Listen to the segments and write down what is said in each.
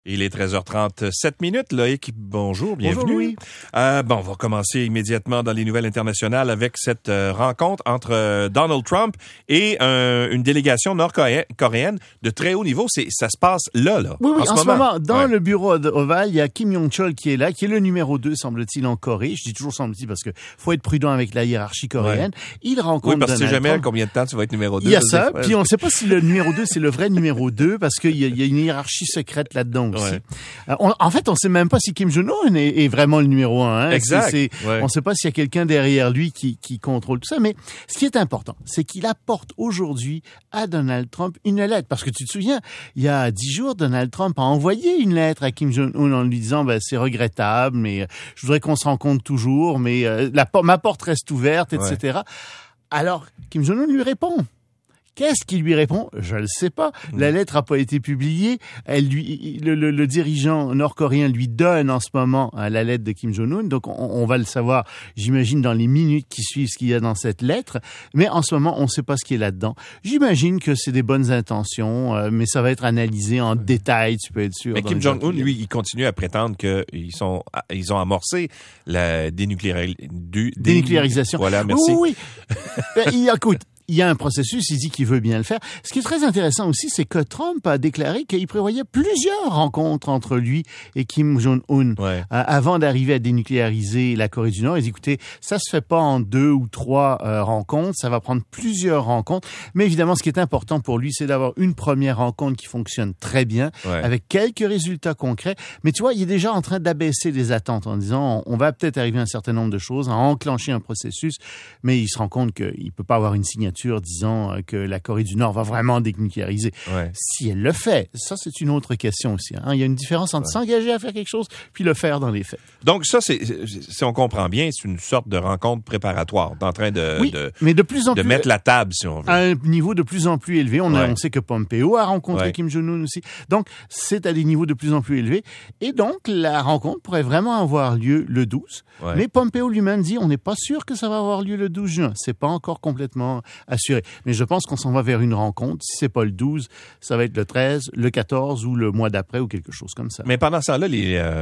Il est 13h37. Loïc, bonjour, bienvenue. Bonjour, Louis. On va commencer immédiatement dans les nouvelles internationales avec cette rencontre entre Donald Trump et une délégation nord-coréenne de très haut niveau. Ça se passe là. Oui, en ce moment, dans le bureau ovale, il y a Kim Jong-chol qui est là, qui est le numéro 2, semble-t-il, en Corée. Je dis toujours semble-t-il parce que faut être prudent avec la hiérarchie coréenne. Ouais. Il rencontre parce que Donald tu sais jamais Trump. combien de temps tu vas être numéro 2. Il y a ça, puis on ne sait pas si le numéro 2, c'est le vrai numéro 2 parce qu'il y a une hiérarchie secrète là-dedans aussi. Ouais. En fait, on sait même pas si Kim Jong-un est vraiment le numéro 1. Hein. Exact. On sait pas s'il y a quelqu'un derrière lui qui contrôle tout ça. Mais ce qui est important, c'est qu'il apporte aujourd'hui à Donald Trump une lettre. Parce que tu te souviens, il y a 10 jours, Donald Trump a envoyé une lettre à Kim Jong-un en lui disant c'est regrettable, mais je voudrais qu'on se rencontre toujours, mais ma porte reste ouverte, etc. Ouais. Alors, Kim Jong-un lui répond. Qu'est-ce qu'il lui répond? Je le sais pas. La lettre a pas été publiée. Le dirigeant nord-coréen lui donne en ce moment la lettre de Kim Jong-un. Donc, on va le savoir, j'imagine, dans les minutes qui suivent ce qu'il y a dans cette lettre. Mais en ce moment, on sait pas ce qui est là-dedans. J'imagine que c'est des bonnes intentions, mais ça va être analysé en détail, tu peux être sûr. Mais Kim Jong-un, lui, il continue à prétendre qu'ils ont amorcé la dénucléarisation. Voilà, merci. Oui. Écoute. Il y a un processus, il dit qu'il veut bien le faire. Ce qui est très intéressant aussi, c'est que Trump a déclaré qu'il prévoyait plusieurs rencontres entre lui et Kim Jong-un avant d'arriver à dénucléariser la Corée du Nord. Il dit, écoutez, ça se fait pas en 2 ou 3 rencontres, ça va prendre plusieurs rencontres. Mais évidemment, ce qui est important pour lui, c'est d'avoir une première rencontre qui fonctionne très bien, avec quelques résultats concrets. Mais tu vois, il est déjà en train d'abaisser les attentes en disant, on va peut-être arriver à un certain nombre de choses, à enclencher un processus, mais il se rend compte qu'il peut pas avoir une signature disant que la Corée du Nord va vraiment dénucléariser. Si elle le fait, ça c'est une autre question aussi. Hein. Il y a une différence entre s'engager à faire quelque chose puis le faire dans les faits. Donc ça, si on comprend bien, c'est une sorte de rencontre préparatoire, en train mais de plus en plus mettre la table, si on veut. À un niveau de plus en plus élevé. On sait que Pompeo a rencontré Kim Jong-un aussi. Donc, c'est à des niveaux de plus en plus élevés. Et donc, la rencontre pourrait vraiment avoir lieu le 12. Mais Pompeo lui-même dit, on n'est pas sûr que ça va avoir lieu le 12 juin. C'est pas encore complètement assuré. Mais je pense qu'on s'en va vers une rencontre. Si c'est pas le 12, ça va être le 13, le 14 ou le mois d'après ou quelque chose comme ça. Mais pendant ce temps-là,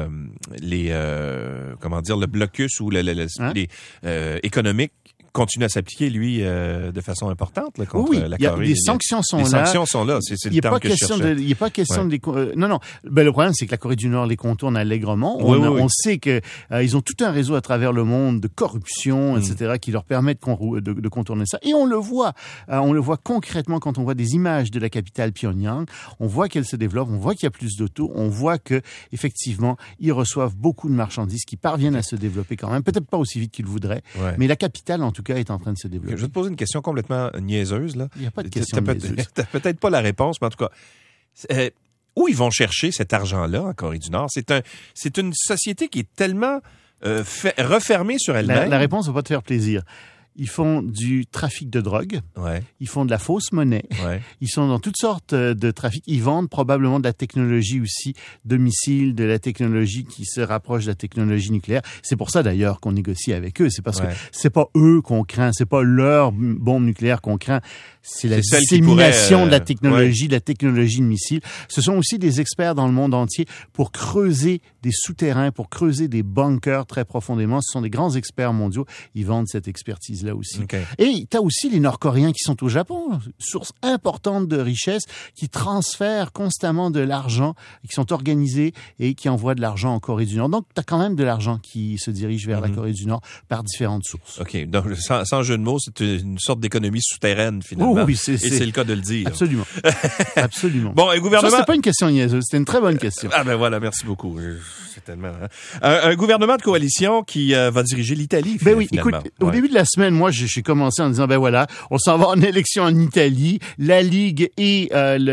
le blocus ou les économiques continue à s'appliquer, lui, de façon importante là, contre la Corée. Les sanctions sont là. Les sanctions sont là, c'est le terme que je cherchais. Il n'y a pas question de les... Non. Le problème, c'est que la Corée du Nord les contourne allègrement. On sait que ils ont tout un réseau à travers le monde de corruption, etc., qui leur permet de contourner ça. Et on le voit concrètement quand on voit des images de la capitale Pyongyang. On voit qu'elle se développe, on voit qu'il y a plus d'autos, on voit que effectivement, ils reçoivent beaucoup de marchandises qui parviennent à se développer quand même. Peut-être pas aussi vite qu'ils le voudraient, mais la capitale, en tout cas, est en train de se développer. Je vais te poser une question complètement niaiseuse, là. Il n'y a pas de question niaiseuse. T'as peut-être pas la réponse, mais en tout cas, où ils vont chercher cet argent-là en Corée du Nord? C'est une société qui est tellement refermée sur elle-même. La réponse va pas te faire plaisir. Ils font du trafic de drogue. Ils font de la fausse monnaie. Ils sont dans toutes sortes de trafics. Ils vendent probablement de la technologie aussi, de missiles, de la technologie qui se rapproche de la technologie nucléaire. C'est pour ça d'ailleurs qu'on négocie avec eux. C'est parce que c'est pas eux qu'on craint, c'est pas leur bombe nucléaire qu'on craint. C'est la dissémination de la technologie, de la technologie de missiles. Ce sont aussi des experts dans le monde entier pour creuser des souterrains, pour creuser des bunkers très profondément. Ce sont des grands experts mondiaux. Ils vendent cette expertise-là aussi. Et tu as aussi les Nord-Coréens qui sont au Japon, source importante de richesse, qui transfèrent constamment de l'argent, qui sont organisés et qui envoient de l'argent en Corée du Nord. Donc, tu as quand même de l'argent qui se dirige vers la Corée du Nord par différentes sources. OK. Donc, sans jeu de mots, c'est une sorte d'économie souterraine, finalement. Oui, et c'est le cas de le dire. Absolument. Absolument. Bon, un gouvernement... Ça, c'était pas une question niaiseuse, c'était une très bonne question. Ah ben voilà, merci beaucoup. C'est tellement... Un gouvernement de coalition qui va diriger l'Italie, finalement. Écoute, au début de la semaine, moi, j'ai commencé en disant, on s'en va en élection en Italie. La Ligue et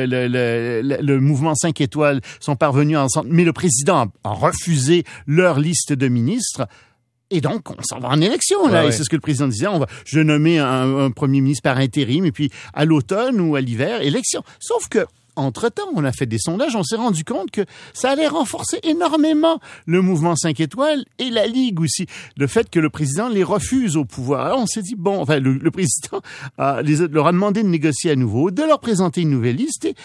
le mouvement 5 étoiles sont parvenus ensemble, mais le président a refusé leur liste de ministres. Et donc, on s'en va en élection, là. Et c'est ce que le président disait. Je vais nommer un premier ministre par intérim, et puis à l'automne ou à l'hiver, élection. Sauf que, entre-temps, on a fait des sondages, on s'est rendu compte que ça allait renforcer énormément le mouvement 5 étoiles et la Ligue aussi. Le fait que le président les refuse au pouvoir. Alors, on s'est dit, le président leur a demandé de négocier à nouveau, de leur présenter une nouvelle liste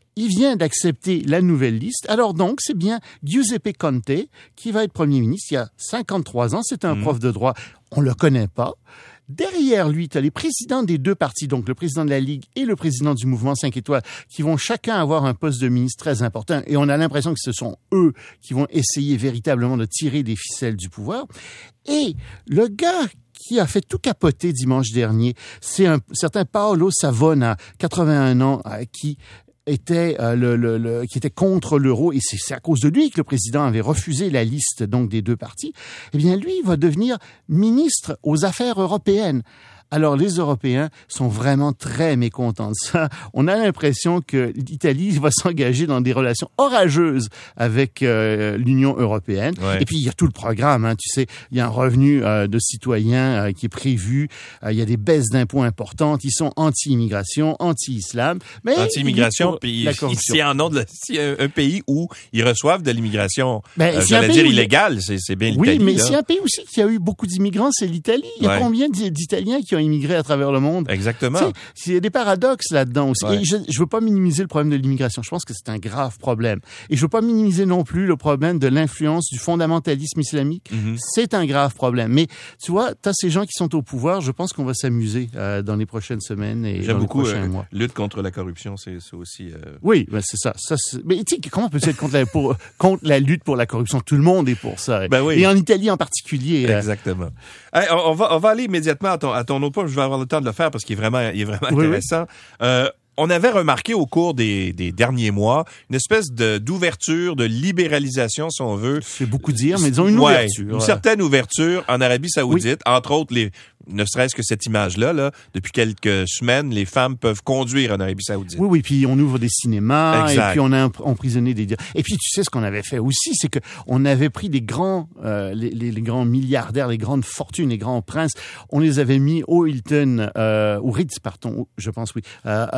il vient d'accepter la nouvelle liste. Alors donc, c'est bien Giuseppe Conte qui va être Premier ministre. Il y a 53 ans, c'est un prof de droit. On le connaît pas. Derrière lui, tu as les présidents des deux partis, donc le président de la Ligue et le président du mouvement 5 étoiles, qui vont chacun avoir un poste de ministre très important. Et on a l'impression que ce sont eux qui vont essayer véritablement de tirer des ficelles du pouvoir. Et le gars qui a fait tout capoter dimanche dernier, c'est un certain Paolo Savona, 81 ans, qui était qui était contre l'euro, et c'est à cause de lui que le président avait refusé la liste donc des deux partis. Eh bien, lui, il va devenir ministre aux Affaires européennes. Alors, les Européens sont vraiment très mécontents de ça. On a l'impression que l'Italie va s'engager dans des relations orageuses avec l'Union européenne. Ouais. Et puis, il y a tout le programme, hein, tu sais. Il y a un revenu de citoyens qui est prévu. Il y a des baisses d'impôts importantes. Ils sont anti-immigration, anti-islam. Mais anti-immigration, puis s'il y a un pays où ils reçoivent de l'immigration, j'allais dire illégale, c'est bien l'Italie. Oui, mais là. s'il y a un pays aussi qui a eu beaucoup d'immigrants, c'est l'Italie. Il y a combien d'Italiens qui ont immigré à travers le monde? Exactement. Il y a des paradoxes là-dedans aussi. Ouais. Et je veux pas minimiser le problème de l'immigration. Je pense que c'est un grave problème. Et je veux pas minimiser non plus le problème de l'influence du fondamentalisme islamique. C'est un grave problème. Mais tu vois, t'as ces gens qui sont au pouvoir. Je pense qu'on va s'amuser dans les prochaines semaines et dans les prochains mois. Lutte contre la corruption, c'est aussi... Oui, ben c'est ça. Mais tu sais, comment peut-tu être contre la lutte pour la corruption? Tout le monde est pour ça. Ben oui. Et en Italie en particulier. Exactement. Hey, on va aller immédiatement à ton autre point. Je vais avoir le temps de le faire parce qu'il est vraiment intéressant. Oui. On avait remarqué au cours des derniers mois une espèce d'ouverture, de libéralisation, si on veut. C'est beaucoup dire, mais disons une ouverture. Une certaine ouverture en Arabie Saoudite, entre autres ne serait-ce que cette image-là, là, depuis quelques semaines, les femmes peuvent conduire en Arabie Saoudite. Oui, puis on ouvre des cinémas, exact. Et puis on a emprisonné des... Et puis tu sais ce qu'on avait fait aussi, c'est que on avait pris des grands, les grands milliardaires, les grandes fortunes, les grands princes, on les avait mis au Hilton, au Ritz, pardon, je pense, oui,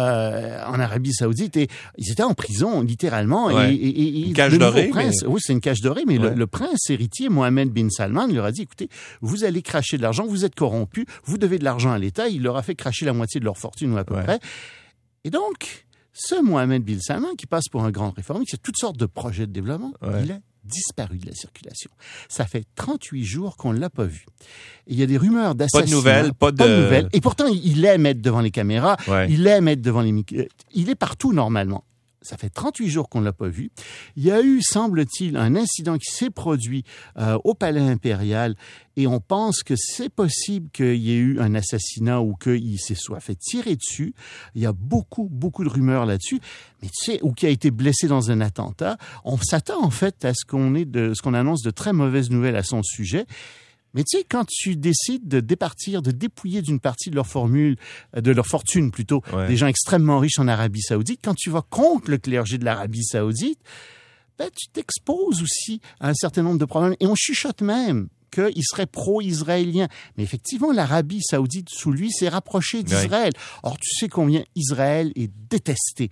en Arabie Saoudite, et ils étaient en prison, littéralement. Ouais. Et une cage dorée. Prince, oui, c'est une cage dorée, mais le prince héritier, Mohammed bin Salman, leur a dit, écoutez, vous allez cracher de l'argent, vous êtes corrompus, vous devez de l'argent à l'État. Il leur a fait cracher la moitié de leur fortune, ou à peu près. Et donc, ce Mohammed bin Salman, qui passe pour un grand réformiste, qui a toutes sortes de projets de développement, il a disparu de la circulation. Ça fait 38 jours qu'on ne l'a pas vu. Et il y a des rumeurs d'assassinat. Pas de nouvelles. Et pourtant, il aime être devant les caméras. Ouais. Il aime être devant les micros. Il est partout, normalement. Ça fait 38 jours qu'on ne l'a pas vu. Il y a eu, semble-t-il, un incident qui s'est produit au Palais impérial, et on pense que c'est possible qu'il y ait eu un assassinat ou qu'il se soit fait tirer dessus. Il y a beaucoup de rumeurs là-dessus. Mais tu sais, ou qu'il a été blessé dans un attentat. On s'attend en fait à ce qu'on annonce de très mauvaises nouvelles à son sujet. Mais tu sais, quand tu décides de départir, de dépouiller d'une partie de leur fortune plutôt, des gens extrêmement riches en Arabie Saoudite, quand tu vas contre le clergé de l'Arabie Saoudite, ben, tu t'exposes aussi à un certain nombre de problèmes. Et on chuchote même qu'il serait pro-israélien. Mais effectivement, l'Arabie Saoudite, sous lui, s'est rapprochée d'Israël. Or, tu sais combien Israël est détesté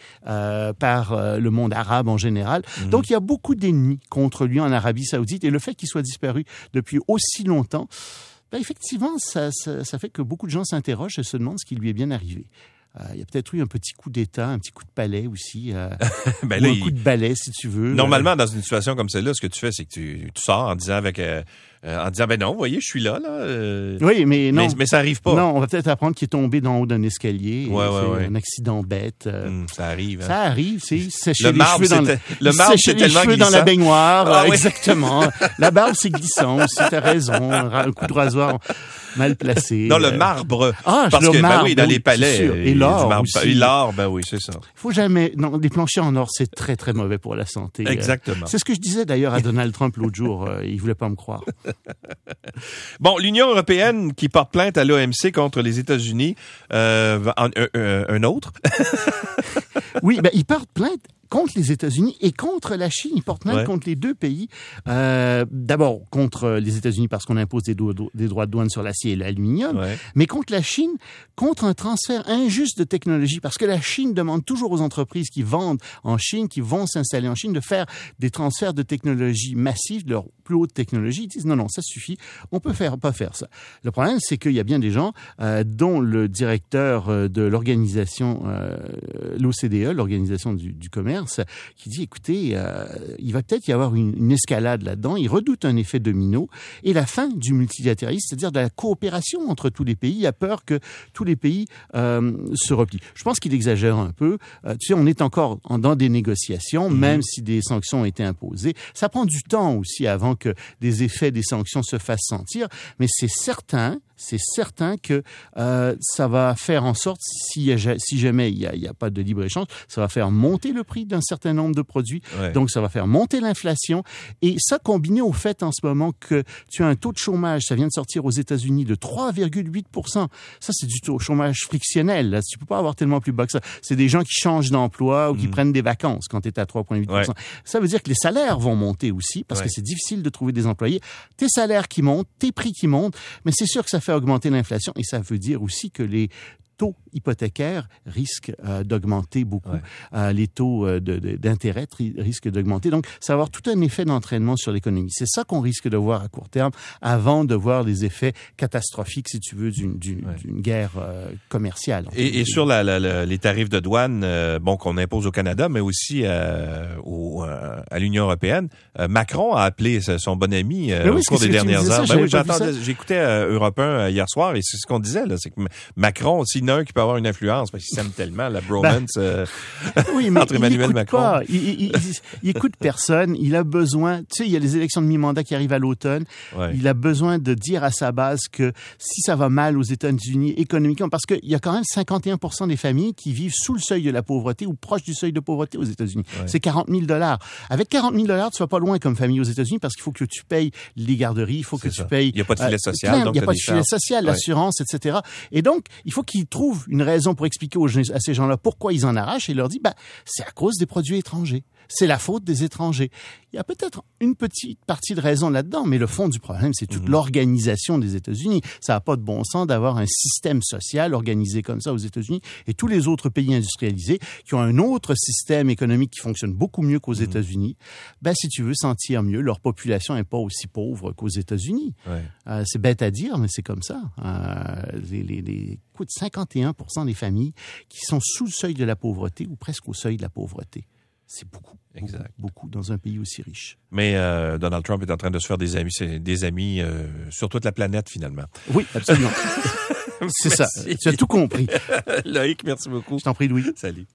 par le monde arabe en général. Donc, il y a beaucoup d'ennemis contre lui en Arabie Saoudite. Et le fait qu'il soit disparu depuis aussi longtemps, ben, effectivement, ça fait que beaucoup de gens s'interrogent et se demandent ce qui lui est bien arrivé. Il y a peut-être eu un petit coup d'État, un petit coup de palais aussi, ben ou là, un coup de balai, si tu veux. Normalement, dans une situation comme celle-là, ce que tu fais, c'est que tu sors en disant ben non, vous voyez, je suis là. Oui, mais non. Mais ça arrive pas. Non, on va peut-être apprendre qu'il est tombé d'en haut d'un escalier. Ouais. Un accident bête. Ça arrive. Hein. Ça arrive, c'est sécher le les marbre, cheveux c'est tellement glissant. dans la baignoire. Ah, oui. Exactement. La barbe, c'est glissant aussi, t'as raison. Un coup de rasoir mal placé. Non, le marbre. Parce que, marbre, oui, dans les palais. Et l'or aussi. Et l'or, ben oui, c'est ça. Faut jamais... Non, des planchers en or, c'est très, très mauvais pour la santé. Exactement. C'est ce que je disais d'ailleurs à Donald Trump l'autre jour. Il voulait pas me croire. Bon, l'Union européenne qui porte plainte à l'OMC contre les États-Unis, un autre. Oui, ben, il porte plainte contre les États-Unis et contre la Chine. Ils portent plainte contre les deux pays. D'abord, contre les États-Unis parce qu'on impose des droits de douane sur l'acier et l'aluminium, mais contre la Chine, contre un transfert injuste de technologie, parce que la Chine demande toujours aux entreprises qui vendent en Chine, qui vont s'installer en Chine, de faire des transferts de technologie massifs, de leur plus haute technologie. Ils disent non, ça suffit, on peut pas faire ça. Le problème, c'est qu'il y a bien des gens, dont le directeur de l'organisation, l'OCDE, l'organisation du commerce, commerce qui dit, écoutez, il va peut-être y avoir une escalade là-dedans. Il redoute un effet domino et la fin du multilatéralisme, c'est-à-dire de la coopération entre tous les pays. Il a peur que tous les pays se replient. Je pense qu'il exagère un peu. Tu sais, on est encore dans des négociations, même si des sanctions ont été imposées. Ça prend du temps aussi avant que des effets des sanctions se fassent sentir, mais c'est certain que ça va faire en sorte, si jamais il y a pas de libre-échange, ça va faire monter le prix d'un certain nombre de produits. Ouais. Donc, ça va faire monter l'inflation. Et ça, combiné au fait en ce moment que tu as un taux de chômage, ça vient de sortir aux États-Unis, de 3,8%. Ça, c'est du taux de chômage frictionnel. Là. Tu peux pas avoir tellement plus bas que ça. C'est des gens qui changent d'emploi ou qui prennent des vacances quand tu es à 3,8%. Ouais. Ça veut dire que les salaires vont monter aussi parce que c'est difficile de trouver des employés. Tes salaires qui montent, tes prix qui montent, mais c'est sûr que ça fait augmenter l'inflation et ça veut dire aussi que les taux hypothécaires risquent d'augmenter beaucoup. Ouais. Les taux d'intérêt risquent d'augmenter. Donc, ça va avoir tout un effet d'entraînement sur l'économie. C'est ça qu'on risque de voir à court terme avant de voir les effets catastrophiques, si tu veux, d'une guerre commerciale. Et sur les tarifs de douane qu'on impose au Canada, mais aussi à l'Union européenne, Macron a appelé son bon ami au cours des dernières heures. J'écoutais Europe 1 hier soir et c'est ce qu'on disait, là, c'est que Macron, s'il y en a un qui peut avoir une influence, parce qu'il s'aime tellement, la bromance entre Emmanuel Macron. Il écoute personne, il a besoin, tu sais, il y a les élections de mi-mandat qui arrivent à l'automne, il a besoin de dire à sa base que si ça va mal aux États-Unis économiquement, parce qu'il y a quand même 51% des familles qui vivent sous le seuil de la pauvreté ou proche du seuil de pauvreté aux États-Unis. Ouais. C'est 40 000 $. Avec 40 000 $, tu vas pas loin comme famille aux États-Unis parce qu'il faut que tu payes les garderies, il faut que tu payes... Il n'y a pas de filet social. Il n'y a pas de filet social, l'assurance, etc. Et donc, il faut qu'ils trouvent une raison pour expliquer à ces gens-là pourquoi ils en arrachent et leur dit, c'est à cause des produits étrangers. C'est la faute des étrangers. Il y a peut-être une petite partie de raison là-dedans, mais le fond du problème, c'est toute l'organisation des États-Unis. Ça n'a pas de bon sens d'avoir un système social organisé comme ça aux États-Unis et tous les autres pays industrialisés qui ont un autre système économique qui fonctionne beaucoup mieux qu'aux États-Unis. Si tu veux sentir mieux, leur population n'est pas aussi pauvre qu'aux États-Unis. Ouais. C'est bête à dire, mais c'est comme ça. Écoute, 51% des familles qui sont sous le seuil de la pauvreté ou presque au seuil de la pauvreté. C'est beaucoup. Exact. Beaucoup dans un pays aussi riche. Mais Donald Trump est en train de se faire des amis sur toute la planète, finalement. Oui, absolument. C'est ça. Tu as tout compris. Loïc, merci beaucoup. Je t'en prie, Louis. Salut.